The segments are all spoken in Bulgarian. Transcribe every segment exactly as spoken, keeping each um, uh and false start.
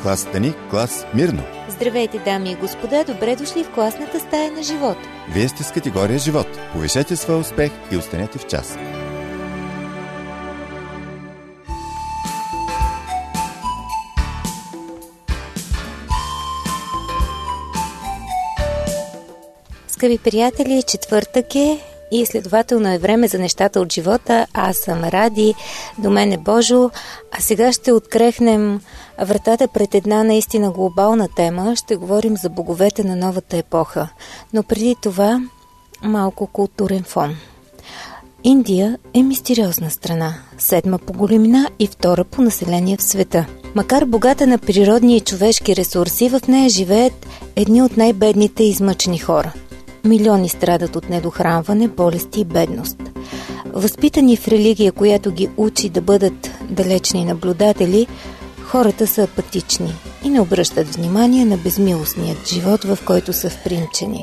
класата ни Клас Мирно. Здравейте, дами и господа, добре дошли в класната стая на живот. Вие сте с категория живот. Повишете своя успех и останете в час. Скъпи приятели, четвъртък е и следователно е време за нещата от живота. Аз съм Ради, до мен е Божо, а сега ще открехнем вратата пред една наистина глобална тема. Ще говорим за боговете на новата епоха. Но преди това малко културен фон. Индия е мистериозна страна, седма по големина и втора по население в света. Макар богата на природни и човешки ресурси, в нея живеят едни от най-бедните и измъчени хора. Милиони страдат от недохранване, болести и бедност. Възпитани в религия, която ги учи да бъдат далечни наблюдатели, хората са апатични и не обръщат внимание на безмилостният живот, в който са впринчени.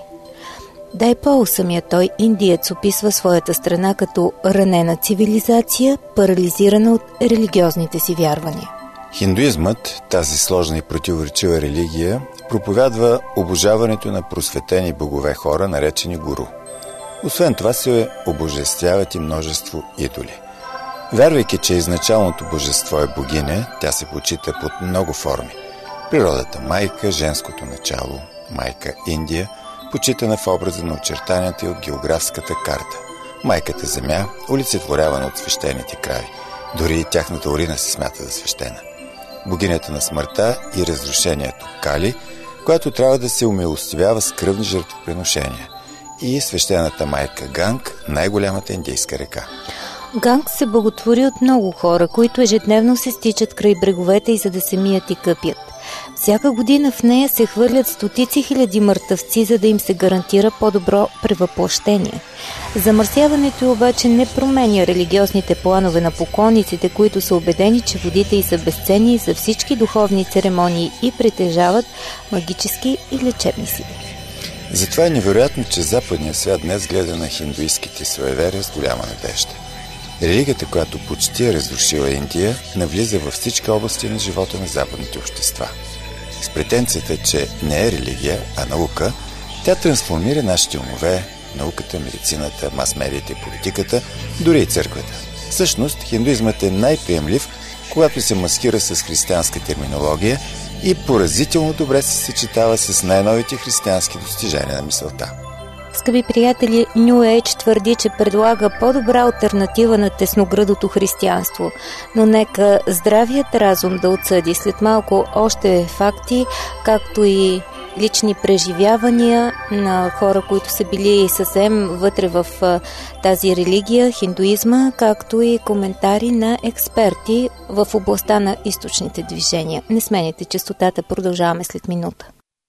Дай Пол, самият той индиец, описва своята страна като ранена цивилизация, парализирана от религиозните си вярвания. Хиндуизмът, тази сложна и противоречива религия, проповядва обожаването на просветени богове хора, наречени гуру. Освен това се обожествяват и множество идоли. Вярвайки, че изначалното божество е богиня, тя се почита под много форми. Природата майка, женското начало, майка Индия, почитана в образа на очертанията и от географската карта. Майката земя, олицетворявана от свещените крави. Дори и тяхната урина се смята за свещена. Богинята на смъртта и разрушението Кали, която трябва да се умилостивява с кръвни жертвоприношения. И свещената майка Ганг, най-голямата индийска река. Ганг се боготвори от много хора, които ежедневно се стичат край бреговете и за да се мият и къпят. Всяка година в нея се хвърлят стотици хиляди мъртъвци, за да им се гарантира по-добро превъплъщение. Замърсяването обаче не променя религиозните планове на поклонниците, които са убедени, че водите й са безценни за всички духовни церемонии и притежават магически и лечебни сили. Затова е невероятно, че западният свят днес гледа на хиндуистките суеверия с голяма надежда. Религията, която почти е разрушила Индия, навлиза във всички области на живота на западните общества. С претенцията, че не е религия, а наука, тя трансформира нашите умове, науката, медицината, мас-медиите и политиката, дори и църквата. Всъщност, хиндуизмът е най-приемлив, когато се маскира с християнска терминология и поразително добре се съчетава с най-новите християнски достижения на мисълта. Скъпи приятели, New Age твърди, че предлага по-добра алтернатива на тесногръдото християнство, но нека здравият разум да отсъди след малко още факти, както и лични преживявания на хора, които са били съвсем вътре в тази религия, хиндуизма, както и коментари на експерти в областта на източните движения. Не сменяйте честотата, продължаваме след минута.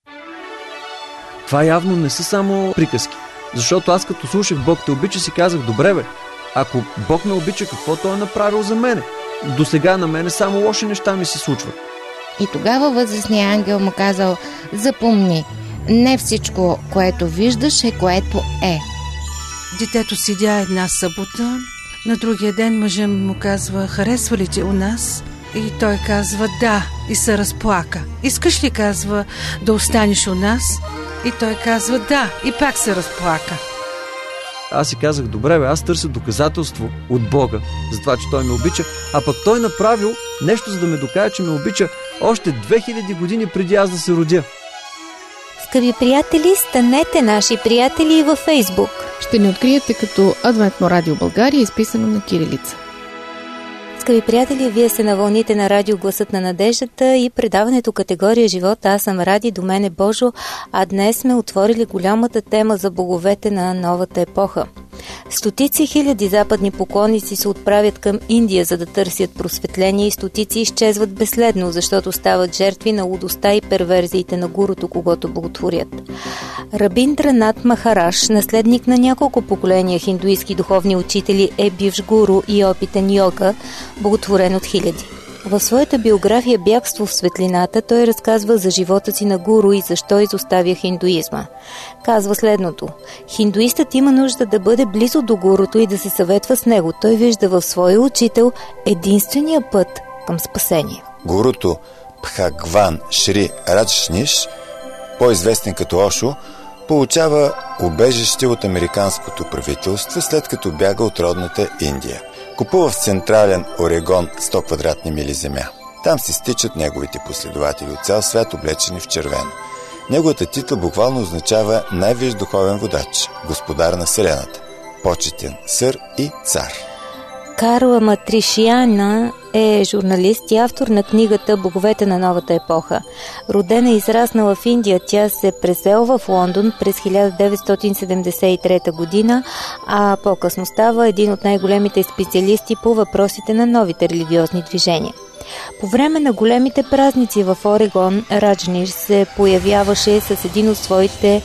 Това явно не са само приказки. Защото аз като слушах Бог те обича, си казах, добре бе, ако Бог ме обича, какво той е направил за мене? До сега на мене само лоши неща ми се случват. И тогава възрастният ангел му казал, запомни, не всичко, което виждаш е което е. Детето седя една събота, на другия ден мъжът му казва, харесва ли те у нас? И той казва, да, и се разплака. Искаш ли, казва, да останеш у нас? И той казва, да, и пак се разплака. Аз си казах, добре бе, аз търся доказателство от Бога за това, че той ме обича, а пък той направил нещо, за да ме докаже, че ме обича още две хиляди години преди аз да се родя. Скъпи приятели, станете наши приятели и във Фейсбук. Ще ни откриете като Адвентно радио България, изписано на кирилица. Скъпи приятели, вие сте на вълните на радио Гласът на надеждата и предаването категория живот. Аз съм Ради, до мен е Божо, а днес сме отворили голямата тема за боговете на новата епоха. Стотици хиляди западни поклонници се отправят към Индия, за да търсят просветление, и стотици изчезват безследно, защото стават жертви на лудостта и перверзиите на гурото, когото боготворят. Рабиндранат Махараш, наследник на няколко поколения хиндуистки духовни учители, е бивш гуру и опитен йога, боготворен от хиляди. В своята биография "Бягство в светлината" той разказва за живота си на гуру и защо изоставя хиндуизма. Казва следното: хиндуистът има нужда да бъде близо до гурото и да се съветва с него. Той вижда в своя учител единствения път към спасение. Гурото Бхагван Шри Раджниш, по-известен като Ошо, получава убежище от американското правителство, след като бяга от родната Индия. Купува в централен Орегон сто квадратни мили земя. Там се стичат неговите последователи от цял свят, облечени в червено. Неговата титла буквално означава най-висш духовен водач, господар на Вселената, почетен сър и цар. Карла Матришияна е журналист и автор на книгата «Боговете на новата епоха». Родена и израснала в Индия, тя се преселва в Лондон през хиляда деветстотин седемдесет и трета година, а по-късно става един от най-големите специалисти по въпросите на новите религиозни движения. По време на големите празници в Орегон, Раджниш се появяваше с един от своите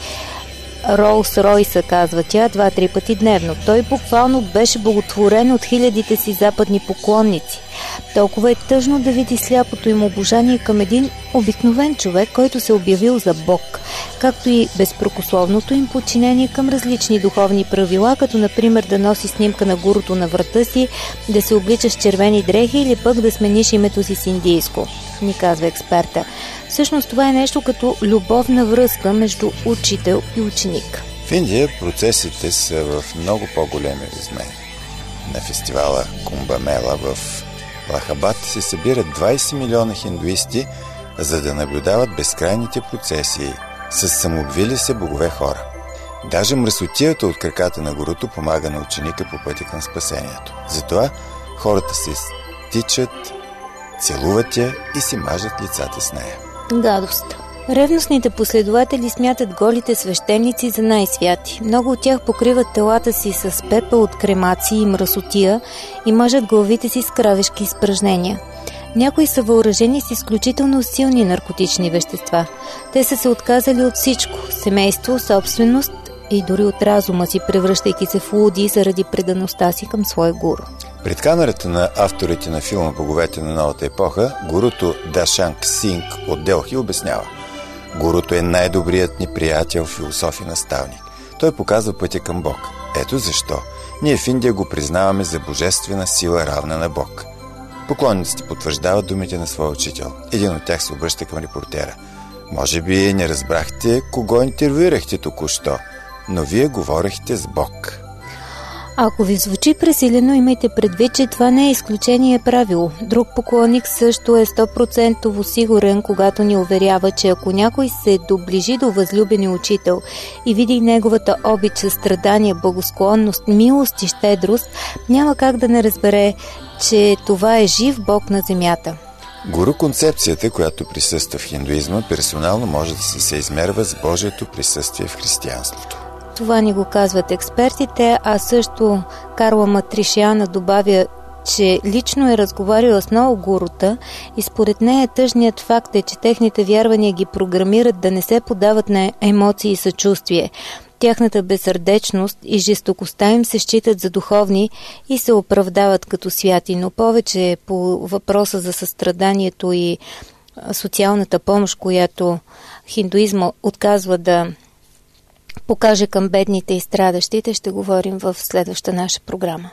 Ролс-Ройса, казва тя, два-три пъти дневно. Той буквално беше боготворен от хилядите си западни поклонници. Толкова е тъжно да види сляпото им обожание към един обикновен човек, който се обявил за Бог, както и безпрекословното им подчинение към различни духовни правила, като например да носи снимка на гуруто на врата си, да се облича с червени дрехи или пък да смениш името си с индийско, ни казва експерта. Всъщност това е нещо като любовна връзка между учител и ученик. В Индия процесите са в много по-големи размери. На фестивала Кумбамела в Лахабад се събират двайсет милиона хиндуисти, за да наблюдават безкрайните процесии с самообвили се богове хора. Даже мръсотията от краката на гуруто помага на ученика по пътя към спасението. Затова хората се стичат, целуват я и си мажат лицата с нея. Гадост. Ревностните последователи смятат голите свещеници за най-святи. Много от тях покриват телата си с пепел от кремации и мръсотия и мажат главите си с кравешки изпражнения. Някои са въоръжени с изключително силни наркотични вещества. Те са се отказали от всичко – семейство, собственост и дори от разума си, превръщайки се в луди заради предаността си към своя гуру. Пред камерата на авторите на филма «Боговете на новата епоха», гуруто Дашанг Синг от Делхи обяснява: гуруто е най-добрият ни приятел, философ и наставник. Той показва пътя към Бог. Ето защо ние в Индия го признаваме за божествена сила, равна на Бог. Поклонниците потвърждават думите на своя учител. Един от тях се обръща към репортера: може би не разбрахте кого интервюирахте току-що, но вие говорихте с Бог. Ако ви звучи пресилено, имайте предвид, че това не е изключение, е правило. Друг поклонник също е сто процента сигурен, когато ни уверява, че ако някой се доближи до възлюбения учител и види неговата обич, състрадание, благосклонност, милост и щедрост, няма как да не разбере, че това е жив Бог на земята. Гуру концепцията, която присъства в хиндуизма, персонално може да се съизмерва с Божието присъствие в християнството. Това ни го казват експертите, а също Карла Матришияна добавя, че лично е разговаряла с много гурута и според нея тъжният факт е, че техните вярвания ги програмират да не се подават на емоции и съчувствие. Тяхната безсърдечност и жестокостта им се считат за духовни и се оправдават като святи, но повече по въпроса за състраданието и социалната помощ, която хиндуизма отказва да покаже към бедните и страдащите, ще говорим в следваща наша програма.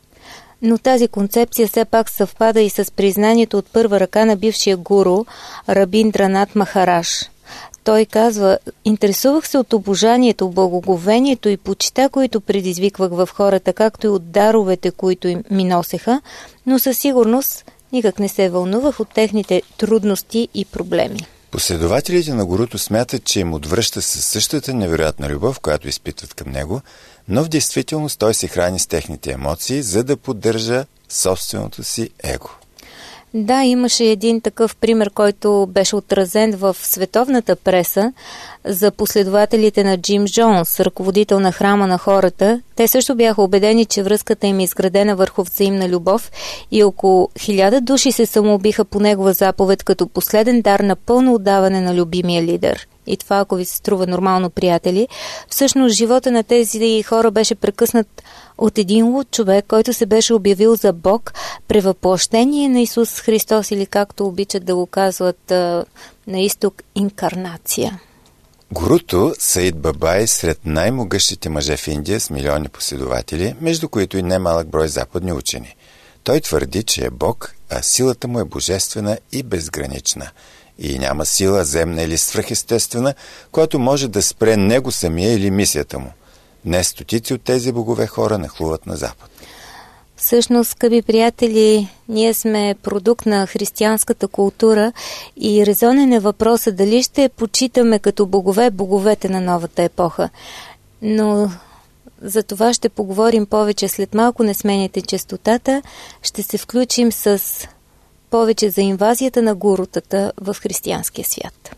Но тази концепция все пак съвпада и с признанието от първа ръка на бившия гуру Рабиндранат Махараш. Той казва: интересувах се от обожанието, благоговението и почита, които предизвиквах в хората, както и от даровете, които им ми носеха, но със сигурност никак не се вълнувах от техните трудности и проблеми. Последователите на гуруто смятат, че им отвръща със същата невероятна любов, която изпитват към него, но в действителност той се храни с техните емоции, за да поддържа собственото си его. Да, имаше един такъв пример, който беше отразен в световната преса за последователите на Джим Джонс, ръководител на храма на хората. Те също бяха убедени, че връзката им е изградена върху взаимна любов и около хиляда души се самоубиха по негова заповед като последен дар на пълно отдаване на любимия лидер. И това, ако ви се струва нормално, приятели, всъщност живота на тези хора беше прекъснат от един луд човек, който се беше обявил за Бог, превъплъщение на Исус Христос, или както обичат да го казват а, на изток, инкарнация. Гуруто Саид Баба е сред най-могъщите мъже в Индия с милиони последователи, между които и немалък брой западни учени. Той твърди, че е Бог, а силата му е божествена и безгранична. И няма сила, земна или свръхестествена, която може да спре него самия или мисията му. Днес стотици от тези богове хора нахлуват на Запад. Всъщност, скъпи приятели, ние сме продукт на християнската култура и резонен е въпросът дали ще почитаме като богове боговете на новата епоха. Но за това ще поговорим повече след малко. Не сменяйте честотата. Ще се включим с повече за инвазията на гурутата в християнския свят.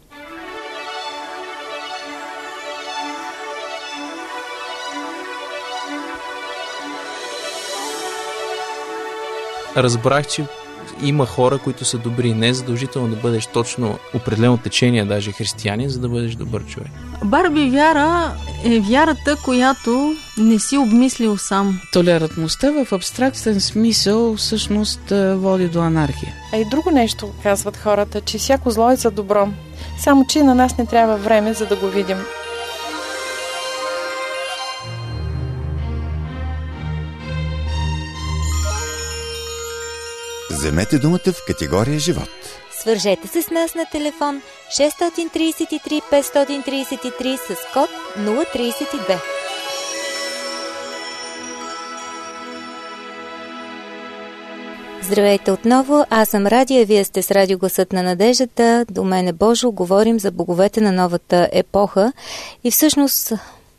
Разбрах, че има хора, които са добри. Не е задължително да бъдеш точно определено течение, даже християнин, за да бъдеш добър човек. Барби вяра е вярата, която не си обмислил сам. Толерантността в абстрактен смисъл всъщност води до анархия. А и друго нещо казват хората, че всяко зло е за добро. Само че на нас не трябва време, за да го видим. Вземете думата в категория живот. Свържете се с нас на телефон шест три три пет три три с код нула три две. Здравейте отново, аз съм Ради, а вие сте с Радио Гласът на надеждата. До мен е Божо, говорим за боговете на новата епоха и всъщност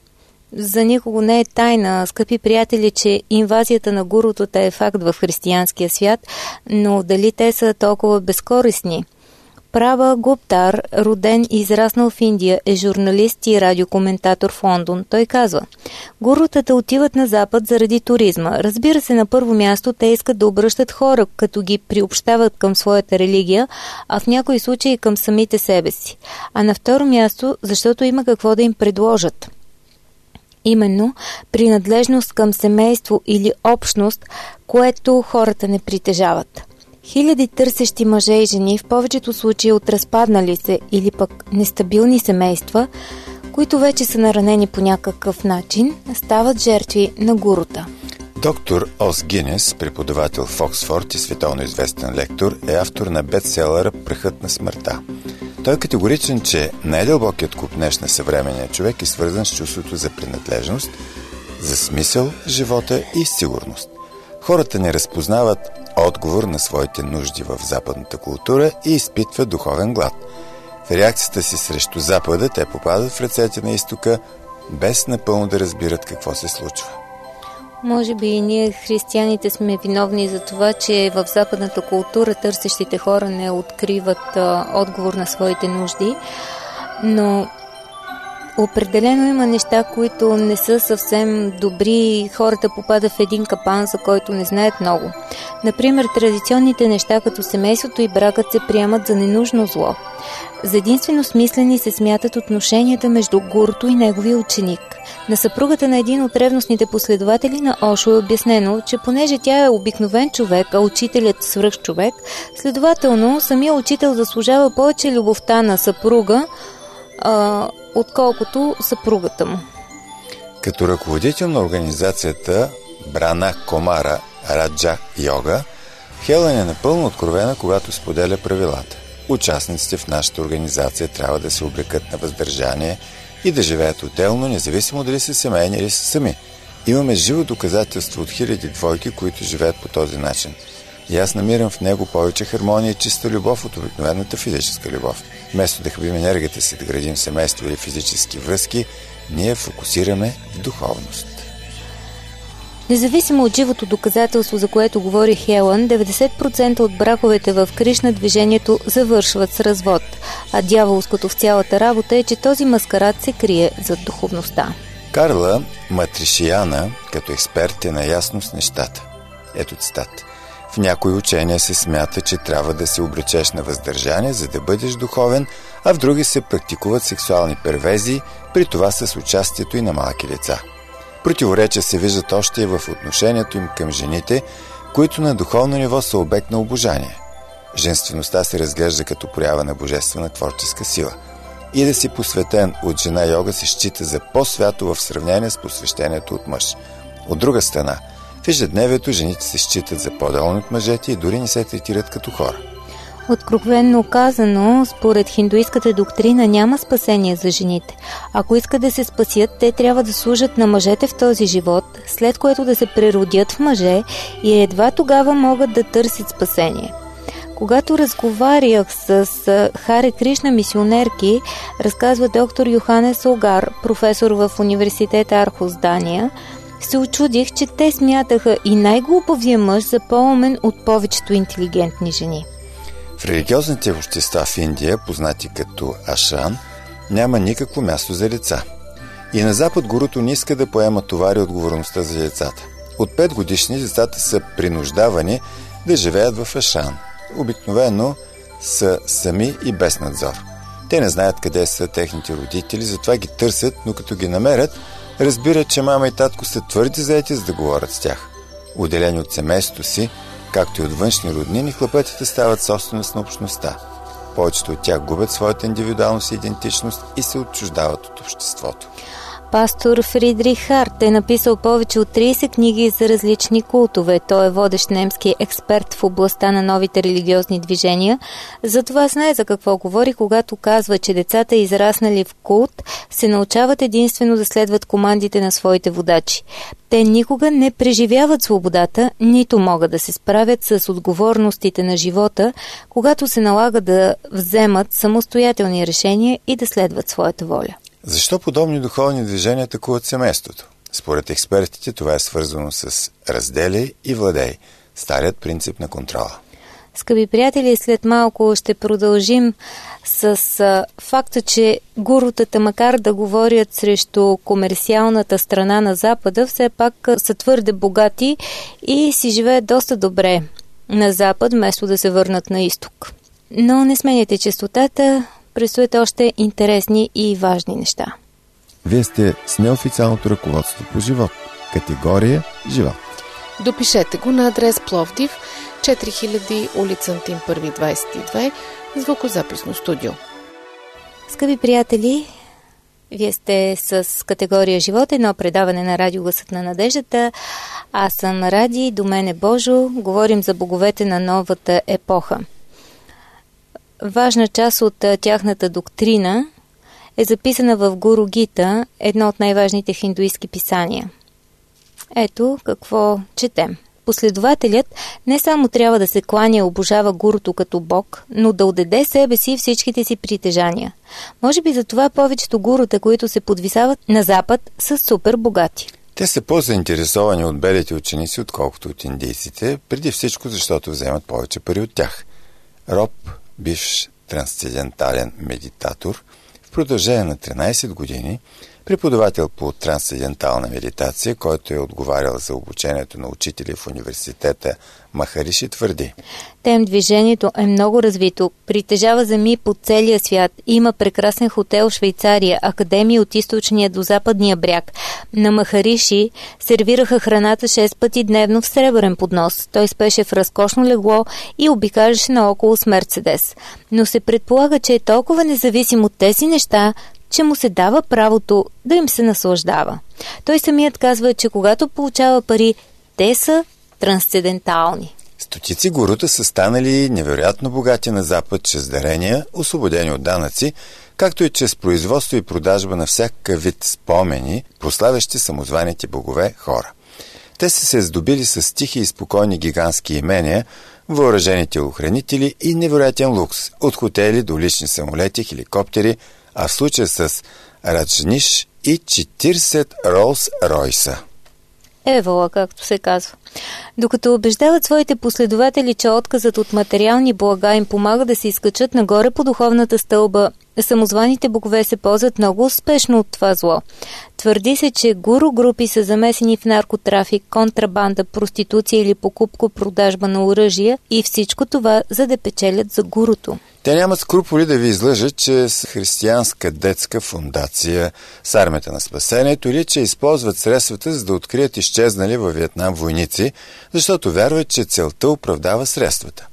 за никого не е тайна, скъпи приятели, че инвазията на гурутата е факт в християнския свят, но дали те са толкова безкорисни? Права Гуптар, роден и израснал в Индия, е журналист и радиокоментатор в Лондон. Той казва: гурутата отиват на Запад заради туризма. Разбира се, на първо място те искат да обръщат хора, като ги приобщават към своята религия, а в някои случаи към самите себе си. А на второ място, защото има какво да им предложат. Именно принадлежност към семейство или общност, което хората не притежават. Хиляди търсещи мъже и жени, в повечето случаи от разпаднали се или пък нестабилни семейства, които вече са наранени по някакъв начин, стават жертви на гурута. Доктор Ос Гинес, преподавател в Оксфорд и световно известен лектор, е автор на бестселъра «Прахът на смъртта». Той е категоричен, че най-дълбокият купнеж на съвременния човек е свързан с чувството за принадлежност, за смисъл, живота и сигурност. Хората не разпознават отговор на своите нужди в западната култура и изпитват духовен глад. В реакцията си срещу Запада те попадат в ръцете на изтока, без напълно да разбират какво се случва. Може би и ние, християните, сме виновни за това, че в западната култура търсещите хора не откриват а, отговор на своите нужди, но определено има неща, които не са съвсем добри. Хората попадат в един капан, за който не знаят много. Например, традиционните неща като семейството и бракът се приемат за ненужно зло. За единствено смислени се смятат отношенията между гурото и неговия ученик. На съпругата на един от ревностните последователи на Ошо е обяснено, че понеже тя е обикновен човек, а учителят свръхчовек, следователно самия учител заслужава повече любовта на съпруга, а, отколкото съпругата му. Като ръководител на организацията Брана Комара Раджа Йога, Хелън е напълно откровена, когато споделя правилата. Участниците в нашата организация трябва да се облекат на въздържание и да живеят отделно, независимо дали са семейни или са сами. Имаме живо доказателство от хиляди двойки, които живеят по този начин. И аз намирам в него повече хармония и чиста любов от обикновената физическа любов. Вместо да хабим енергията си да градим семейство или физически връзки, ние фокусираме в духовност. Независимо от живото доказателство, за което говори Хелън, деветдесет процента от браковете в Кришна движението завършват с развод, а дяволското в цялата работа е, че този маскарад се крие зад духовността. Карла Матришияна, като експерт, е наясно с нещата. Ето цитат. В някои учения се смята, че трябва да се обречеш на въздържание, за да бъдеш духовен, а в други се практикуват сексуални перверзии, при това с участието и на малки деца. Противоречия се виждат още и в отношението им към жените, които на духовно ниво са обект на обожание. Женствеността се разглежда като проява на божествена творческа сила. И да си посветен от жена йога се счита за по-свято в сравнение с посвещението от мъж. От друга страна, В ежедневието жените се считат за по-долни от мъжете и дори не се третират като хора. Откровенно казано, според хиндуистката доктрина няма спасение за жените. Ако искат да се спасят, те трябва да служат на мъжете в този живот, след което да се преродят в мъже и едва тогава могат да търсят спасение. Когато разговарях с Харе Кришна мисионерки, разказва доктор Йоханес Огар, професор в университета Архус, Дания, се очудих, че те смятаха и най-глупавия мъж за по-умен от повечето интелигентни жени. В религиозните общества в Индия, познати като ашрам, няма никакво място за деца. И на Запад гуруто не иска да поема товари отговорността за децата. От пет годишни децата са принуждавани да живеят в ашрам. Обикновено са сами и без надзор. Те не знаят къде са техните родители, затова ги търсят, но като ги намерят, разбират, че мама и татко са твърди заети, за да говорят с тях. Отделени от семейството си, както и от външни роднини, хлапетите стават собственост на общността. Повечето от тях губят своята индивидуалност и идентичност и се отчуждават от обществото. Пастор Фридрих Харт е написал повече от трийсет книги за различни култове. Той е водещ немски експерт в областта на новите религиозни движения. Затова знае за какво говори, когато казва, че децата, израснали в култ, се научават единствено да следват командите на своите водачи. Те никога не преживяват свободата, нито могат да се справят с отговорностите на живота, когато се налага да вземат самостоятелни решения и да следват своята воля. Защо подобни духовни движения атакуват семейството? Според експертите това е свързано с разделяй и владей, старият принцип на контрола. Скъпи приятели, след малко ще продължим с а, факта, че гурутата, макар да говорят срещу комерциалната страна на Запада, все пак са твърде богати и си живеят доста добре на Запад, вместо да се върнат на изток. Но не сменяйте честотата, предстоят още интересни и важни неща. Вие сте с неофициалното ръководство по живот. Категория живот. Допишете го на адрес Пловдив, четири хиляди, улица Антим първи, двадесет и две, звукозаписно студио. Скъпи приятели, вие сте с категория живот, едно предаване на Радио Гласът на надеждата. Аз съм Ради, до мен е Божо. Говорим за боговете на новата епоха. Важна част от тяхната доктрина е записана в Гуру Гита, едно от най-важните хиндуистки писания. Ето какво четем. Последователят не само трябва да се кланя и обожава гуруто като бог, но да отдаде себе си всичките си притежания. Може би за това повечето гурута, които се подвисават на Запад, са супер богати. Те са по-заинтересовани от белите ученици, отколкото от индийците, преди всичко защото вземат повече пари от тях. Роб, бивш трансцендентален медитатор, в продължение на тринадесет години, преподавател по трансцендентална медитация, който е отговарял за обучението на учители в университета Махариши, твърди: Тем движението е много развито, притежава земи по целия свят, има прекрасен хотел в Швейцария, академии от източния до западния бряг. На Махариши сервираха храната шест пъти дневно в сребърен поднос. Той спеше в разкошно легло и обикаляше наоколо с Мерцедес. Но се предполага, че е толкова независим от тези неща, че му се дава правото да им се наслаждава. Той самият казва, че когато получава пари, те са трансцендентални. Стотици гурута са станали невероятно богати на Запад чрез дарения, освободени от данъци, както и чрез производство и продажба на всякакъв вид спомени, прославящи самозваните богове хора. Те са се здобили с тихи и спокойни гигантски имения, въоръжени телохранители и невероятен лукс, от хотели до лични самолети, хеликоптери, а в случая с Раджниш и четиридесет Ролс-Ройса. Евала, както се казва. Докато убеждават своите последователи, че отказът от материални блага им помага да се изкачат нагоре по духовната стълба, самозваните богове се ползват много успешно от това зло. Твърди се, че гуру групи са замесени в наркотрафик, контрабанда, проституция или покупко-продажба на оръжия и всичко това, за да печелят за гуруто. Те нямат скруполи да ви излъжат, че с християнска детска фундация, с армията на спасението или че използват средствата, за да открият изчезнали във Виетнам войници, защото вярват, че целта оправдава средствата.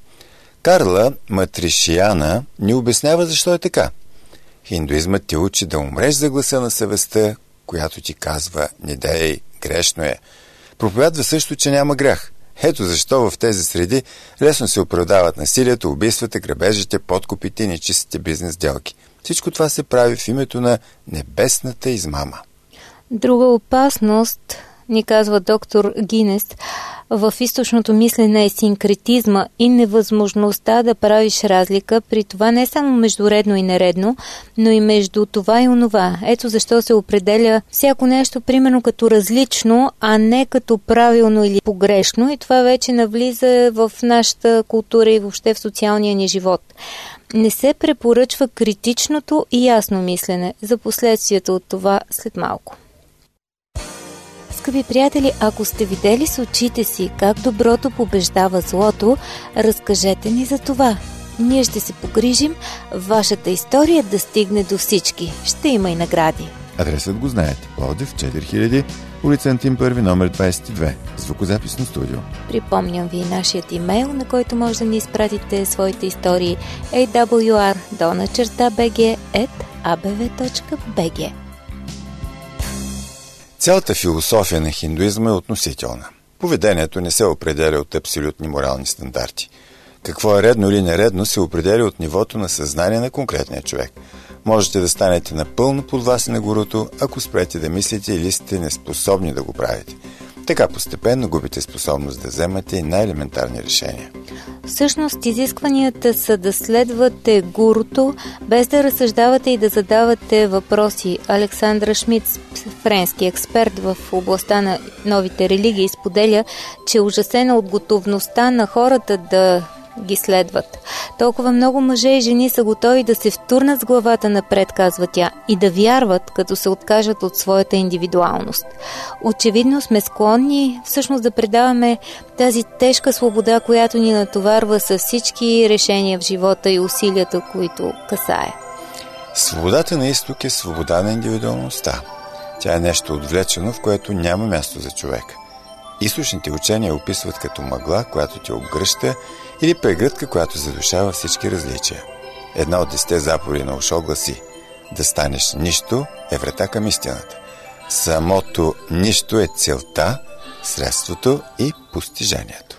Карла Матришияна ни обяснява защо е така. Хиндуизмът ти учи да умреш за гласа на съвестта, която ти казва: не дей, грешно е. Проповядва също, че няма грях. Ето защо в тези среди лесно се оправдават насилието, убийствата, грабежите, подкупите и нечистите бизнес сделки. Всичко това се прави в името на небесната измама. Друга опасност, ни казва доктор Гинес, в източното мислене е синкретизма и невъзможността да правиш разлика, при това не само между редно и нередно, но и между това и онова. Ето защо се определя всяко нещо примерно като различно, а не като правилно или погрешно, и това вече навлиза в нашата култура и въобще в социалния ни живот. Не се препоръчва критичното и ясно мислене. За последствията от това след малко. Скъпи приятели, ако сте видели с очите си как доброто побеждава злото, разкажете ни за това. Ние ще се погрижим вашата история да стигне до всички. Ще има и награди. Адресът го знаете. Пловдив, четири хиляди, улица Антим първи, номер двадесет и две. Звукозаписно студио. Припомням ви нашият имейл, на който може да ни изпратите своите истории ей дабъл ю ар долна черта би джи ет а би ви точка би джи. Цялата философия на хиндуизма е относителна. Поведението не се определя от абсолютни морални стандарти. Какво е редно или нередно се определя от нивото на съзнание на конкретния човек. Можете да станете напълно подвластни на гуруто, ако спрете да мислите или сте неспособни да го правите. Така постепенно губите способност да вземате и най-елементарни решения. Всъщност изискванията са да следвате гуруто, без да разсъждавате и да задавате въпроси. Александра Шмидц, френски експерт в областта на новите религии, споделя, че е ужасена от готовността на хората да ги следват. Толкова много мъже и жени са готови да се втурнат с главата напред, казва тя, и да вярват, като се откажат от своята индивидуалност. Очевидно сме склонни всъщност да предаваме тази тежка свобода, която ни натоварва с всички решения в живота и усилията, които касае. Свободата на изток е свобода на индивидуалността. Тя е нещо отвлечено, в което няма място за човек. Източните учения описват като мъгла, която те обгръща, или прегръдка, която задушава всички различия. Една от десетте заповеди на Ошо гласи: да станеш нищо е врата към истината. Самото нищо е целта, средството и постижението.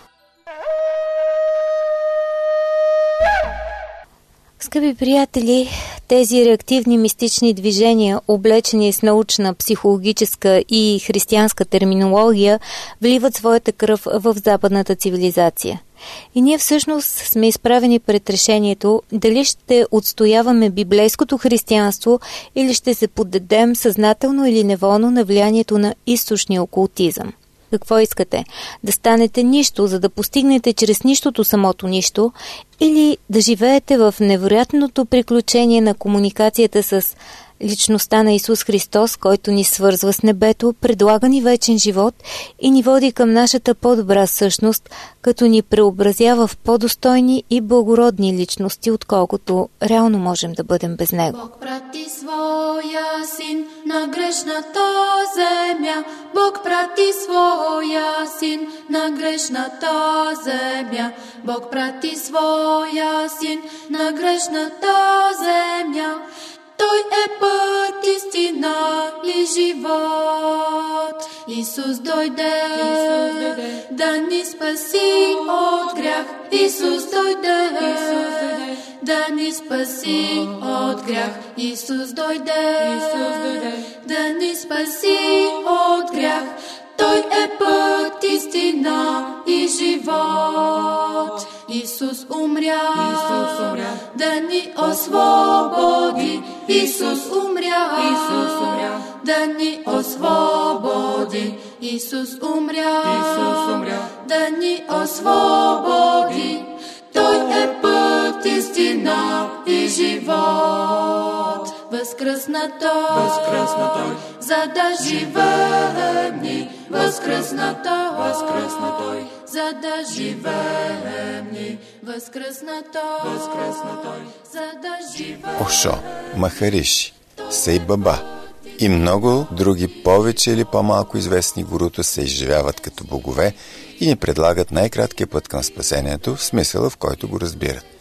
Скъпи приятели, тези реактивни мистични движения, облечени с научна, психологическа и християнска терминология, вливат своята кръв в западната цивилизация. И ние всъщност сме изправени пред решението дали ще отстояваме библейското християнство или ще се поддадем съзнателно или неволно на влиянието на източния окултизъм. Какво искате? Да станете нищо, за да постигнете чрез нищото самото нищо, или да живеете в невероятното приключение на комуникацията с личността на Исус Христос, който ни свързва с небето, предлага ни вечен живот и ни води към нашата по-добра същност, като ни преобразява в по-достойни и благородни личности, отколкото реално можем да бъдем без Него. Бог прати своя син на грешната земя. Бог прати своя син на грешната земя. Бог прати своя син на грешната земя. Той е път, истина и живот. Исус дойде, Исус дойде да ни спаси от грях. Исус дойде, Исус дойде да ни спаси от грях. Исус дойде, Исус дойде да ни спаси от грях. Той е път, истина и живот. Исус умря, Исус умря да ни освободи. Исус умря, Исус умря да ни освободи. Исус умря, Исус умря да ни освободи. Той е път, истина и живот. Възкръсна Той, възкръсна Той, за да живеем ни. Възкръсна Той, възкръсна Той, за да живеем ни. Възкръсна Той, възкръсна Той, за да живеем. Ошо, Махариши, Сей Баба и много други повече или по-малко известни гурута се изживяват като богове и ни предлагат най-краткия път към спасението в смисъла, в който го разбират.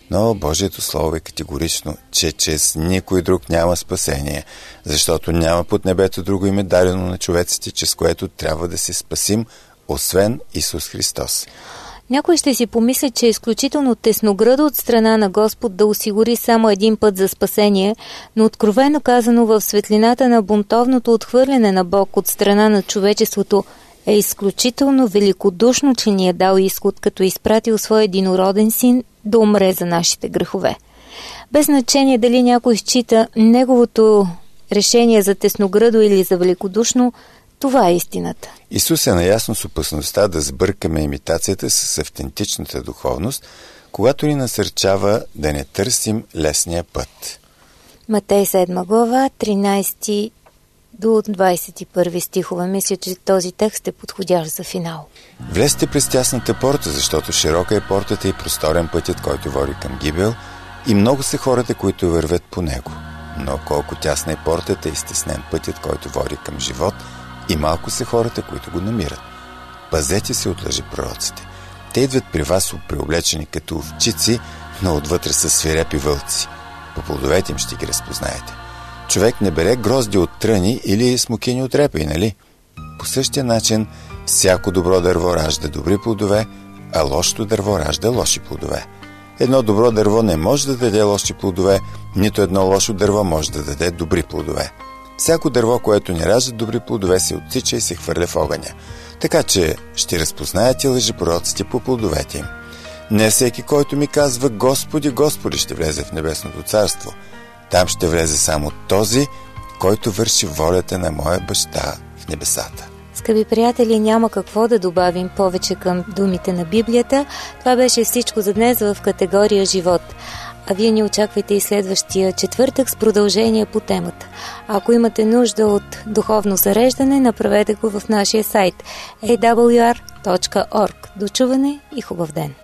Но Божието Слово е категорично, че чрез никой друг няма спасение, защото няма под небето друго име дадено на човеците, чрез което трябва да се спасим, освен Исус Христос. Някой ще си помисли, че е изключително тесноградо от страна на Господ да осигури само един път за спасение, но откровено казано в светлината на бунтовното отхвърляне на Бог от страна на човечеството е изключително великодушно, че ни е дал изход, като изпратил своя единороден син да умре за нашите грехове. Без значение дали някой счита неговото решение за тесноградо или за великодушно, това е истината. Исус е наясно с опасността да сбъркаме имитацията с автентичната духовност, когато ни насърчава да не търсим лесния път. Матей седма глава, тринайсети до двайсет и първи стихове. Мисля, че този текст е подходящ за финал. Влезте през тясната порта, защото широка е портата и просторен пътят, който води към гибел, и много са хората, които вървят по него. Но колко тясна е портата и стеснен пътят, който води към живот, и малко са хората, които го намират. Пазете се от лъжепророците. Те идват при вас преоблечени като овчици, но отвътре са свирепи вълци. По плодовете им ще ги разпознаете. Човек не бере грозди от тръни или смокини от репи, нали? По същия начин всяко добро дърво ражда добри плодове, а лошото дърво ражда лоши плодове. Едно добро дърво не може да даде лоши плодове, нито едно лошо дърво може да даде добри плодове. Всяко дърво, което не ражда добри плодове, се отсича и се хвърля в огъня. Така че ще разпознаете лъжепророците по плодовете им. Не всеки, който ми казва Господи, Господи, ще влезе в небесното царство. Там ще влезе само този, който върши волята на моя баща в небесата. Скъпи приятели, няма какво да добавим повече към думите на Библията. Това беше всичко за днес в категория живот. А вие ни очаквайте и следващия четвъртък с продължение по темата. Ако имате нужда от духовно зареждане, направете го в нашия сайт ей дабъл ю ар точка орг. До чуване и хубав ден!